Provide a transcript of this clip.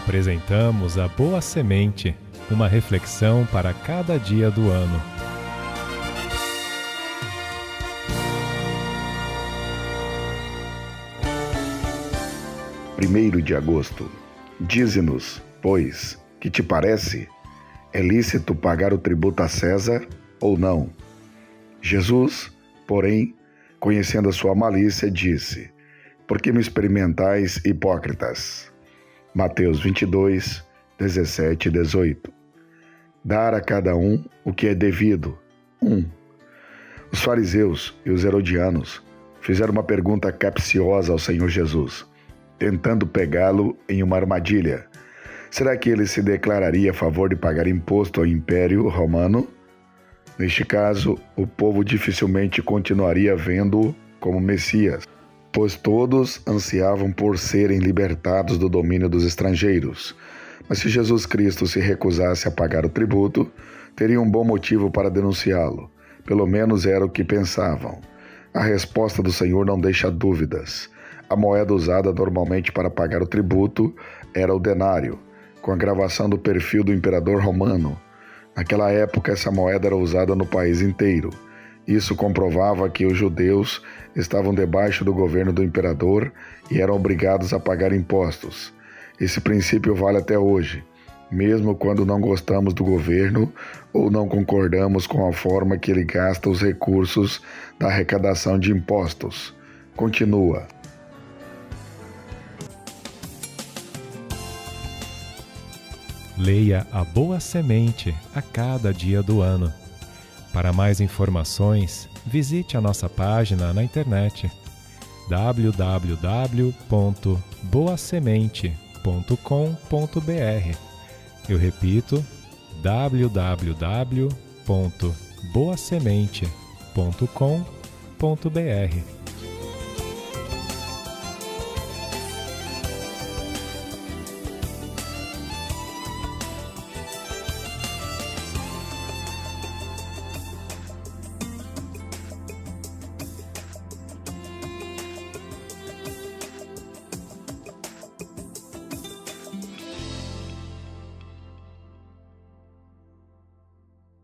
Apresentamos a Boa Semente, uma reflexão para cada dia do ano. Primeiro de agosto. Dize-nos, pois, que te parece? É lícito pagar o tributo a César ou não? Jesus, porém, conhecendo a sua malícia, disse: Por que me experimentais, hipócritas? Mateus 22, 17 e 18. Dar a cada um o que é devido. 1. Os fariseus e os herodianos fizeram uma pergunta capciosa ao Senhor Jesus, tentando pegá-lo em uma armadilha. Será que ele se declararia a favor de pagar imposto ao Império Romano? Neste caso, o povo dificilmente continuaria vendo-o como Messias, pois todos ansiavam por serem libertados do domínio dos estrangeiros. Mas se Jesus Cristo se recusasse a pagar o tributo, teriam um bom motivo para denunciá-lo. Pelo menos era o que pensavam. A resposta do Senhor não deixa dúvidas. A moeda usada normalmente para pagar o tributo era o denário, com a gravação do perfil do imperador romano. Naquela época, essa moeda era usada no país inteiro. Isso comprovava que os judeus estavam debaixo do governo do imperador e eram obrigados a pagar impostos. Esse princípio vale até hoje, mesmo quando não gostamos do governo ou não concordamos com a forma que ele gasta os recursos da arrecadação de impostos. Continua. Leia a Boa Semente a cada dia do ano. Para mais informações, visite a nossa página na internet www.boasemente.com.br. Eu repito, www.boasemente.com.br.